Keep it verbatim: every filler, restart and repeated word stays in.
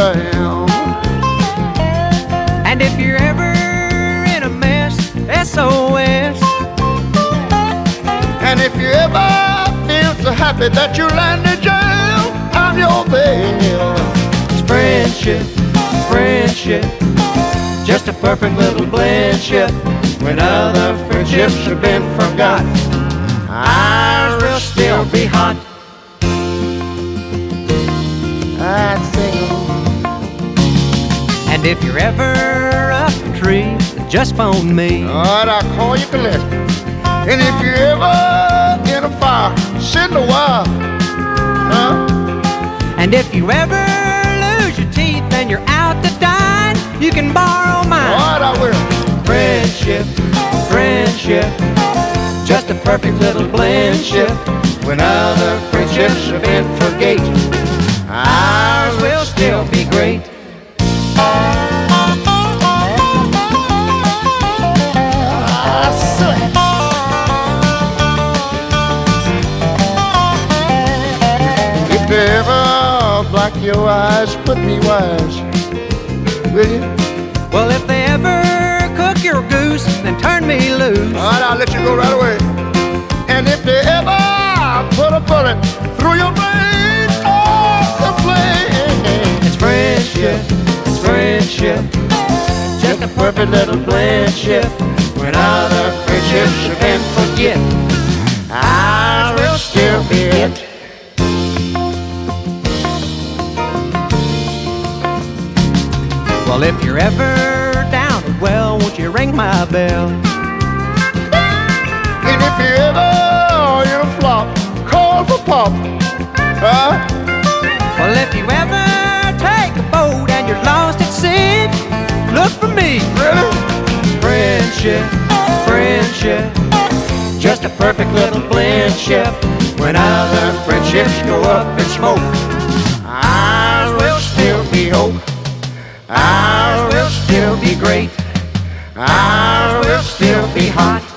am. And if you're ever in a mess, S O S. And if you ever feel so happy that you landed jail, I'm your bail. It's friendship, friendship, just a perfect little blendship. When other friendships have been forgot, ours will still be hot. I'd sing. And if you're ever up a tree, just phone me. Alright, I'll call you Gillespie. And if you're ever in a fire, send a wire. Huh? And if you ever lose your teeth and you're out to dine, you can borrow mine. Alright, I will. Friendship, friendship, just a perfect little blendship. When other friendships have been forgate, ours will still be great. If they ever black your eyes, put me wise, will you? Well, if they ever cook your goose, then turn me loose. Alright, I'll let you go right away. And if they ever put a bullet through your brain, oh, complain. It's friendship, it's friendship, just a perfect little blendship. When other friendships have been forget, ours will still be it. Well, if you're ever down and well, won't you ring my bell? And if you ever in a flop, call for Pop. Huh? Well, if you ever take a boat and you're lost at sea, look for me. Really? Friendship, friendship, just a perfect little blendship. When other friendships go up in smoke, ours will still be hope. Ours will still be great. Ours will still be hot.